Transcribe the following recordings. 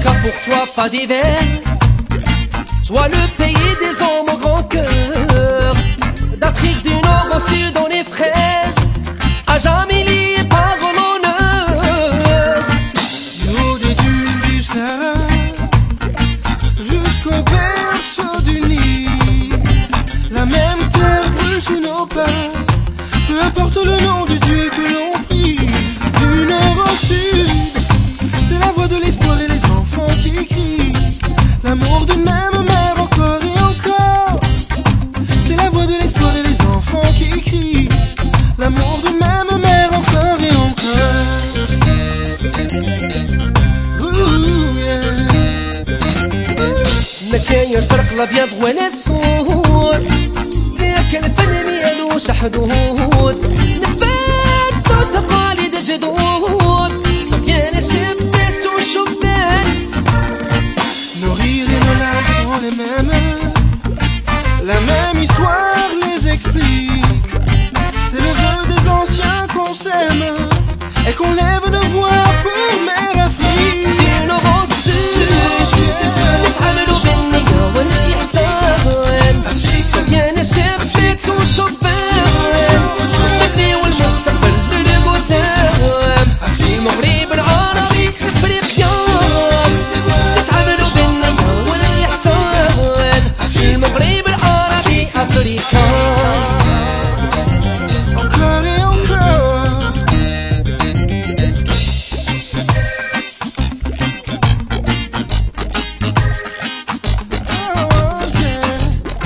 Africa pour toi pas d'hiver. Soit le pays des hommes au grand cœur, d'Afrique du Nord au Sud on est frères, à jamais liés par l'honneur. Du haut des dunes du Sahara jusqu'au berceau du Nil, la même terre brûle sous nos pas. Peu importe le nom de Dieu que l'on prie, du nord au sud, c'est la voix de l'espoir et les enfants qui crient l'amour d'une même mère encore et encore. C'est la voix de l'espoir et les enfants qui crient l'amour d'une même mère encore et encore. Ooh, yeah. ما كان الفرق الابيض والاسود، لكن الفن ميالوش حدود، نتبادلوا تقاليد جدود، صبيان شبات وشبان. Nos rires et nos larmes sont les mêmes, la même histoire les explique. C'est le vœu des anciens qu'on s'aime et qu'on lève nos voix pour Mère Afrique. Du nord au sud نتعاملوا بالنية والإحسان، صبيان شبات وشبان، نبنيو المستقبل للقدام، المغرب العربي إفريقيا، نتعاملوا بالنية والإحسان، المغرب العربي أفريقيا. Encore et encore. Oh, yeah.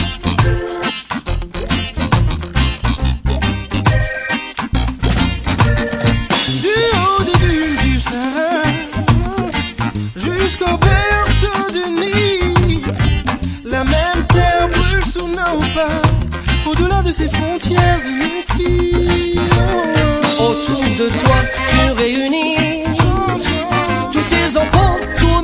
Du haut des dunes du Sahara jusqu'au berceau du Nil, la même terre brûle sous nos pas. Au-delà de ces frontières inutiles, Autour de toi tu réunis tous tes enfants, tous